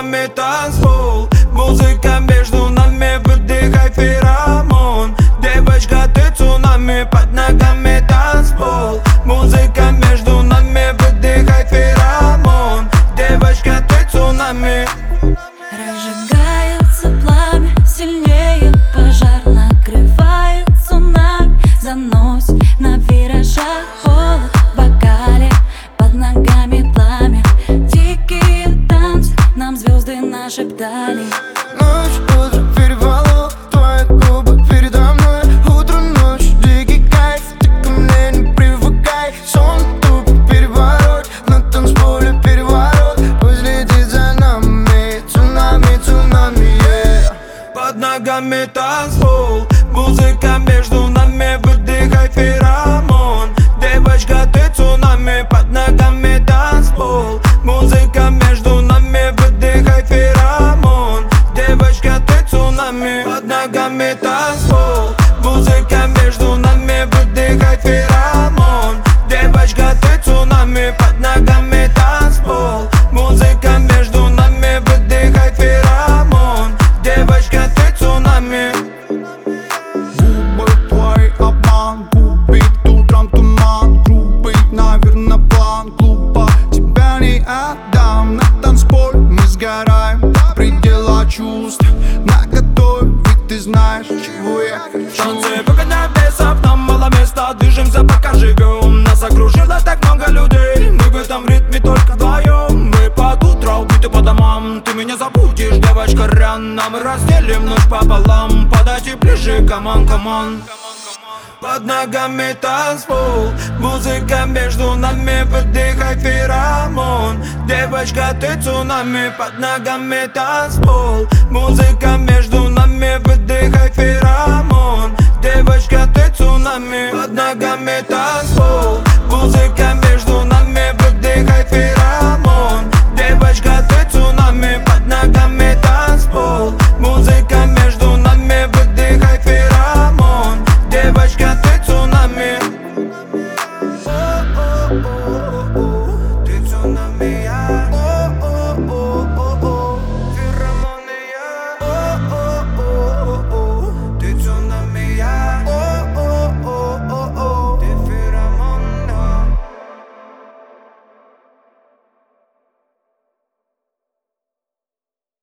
ногами танцпол. Музыка между нами, выдыхай феромон. Девочка, ты цунами, под ногами танцпол. Музыка между нами, выдыхай феромон. Девочка, ты цунами. Разжигается пламя, сильнее пожар, накрывает цунами. Заносит на виражах, холод в бокале, под ногами пламя. Дикие танцы нам звезды нашептали. Ночь, утро, перевало, твои губы передо мной. Утро, ночь, дикий кайф, ты ко мне не привыкай. Сон, туп, переворот, на танцполе переворот. Пусть летит за нами, цунами, цунами, yeah. Под ногами танцпол. Музыка между нами, выдыхай феромон. Девочка, ты цунами, под ногами танцпол. Музыка между нами, выдыхай феромон. Девочка, ты цунами, под ногами танцпол. Музыка между нами, выдыхай феромон. Девочка, ты цунами, под ногами танцпол. Музыка между нами, выдыхай феромон. Девочка, ты цунами. Губы твой обман, губит утром туман. Грубый, наверно, план, глупо, тебя не отдам. На танцполе мы сгораем до предела чувств. Наготове, ведь ты знаешь, чего я хочу. Танцы выгоняем бесов, нам мало места. Движемся, пока живем. Нас окружило так много людей. Мы в этом ритме только вдвоем. Мы под утро убиты по домам. Ты меня забудешь, девочка, рано. Мы разделим ночь пополам. Подойди ближе, камон, камон. Под ногами танцпол. Музыка между нами, выдыхай феромон. Девочка, ты цунами, под ногами танцпол. Музыка между нами, выдыхай феромон. Девочка, ты цунами, под ногами танцпол.